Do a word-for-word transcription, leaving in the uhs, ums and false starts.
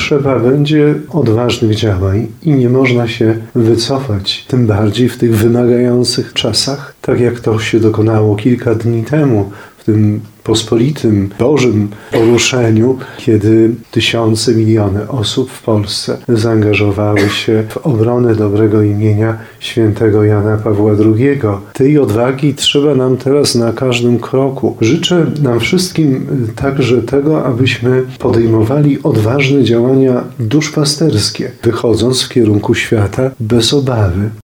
trzeba będzie odważnych działań i nie można się wycofać, tym bardziej w tych wymagających czasach, tak jak to się dokonało kilka dni temu, w tym pospolitym, Bożym poruszeniu, kiedy tysiące, miliony osób w Polsce zaangażowały się w obronę dobrego imienia świętego Jana Pawła drugiego. Tej odwagi trzeba nam teraz na każdym kroku. Życzę nam wszystkim także tego, abyśmy podejmowali odważne działania duszpasterskie, wychodząc w kierunku świata bez obawy.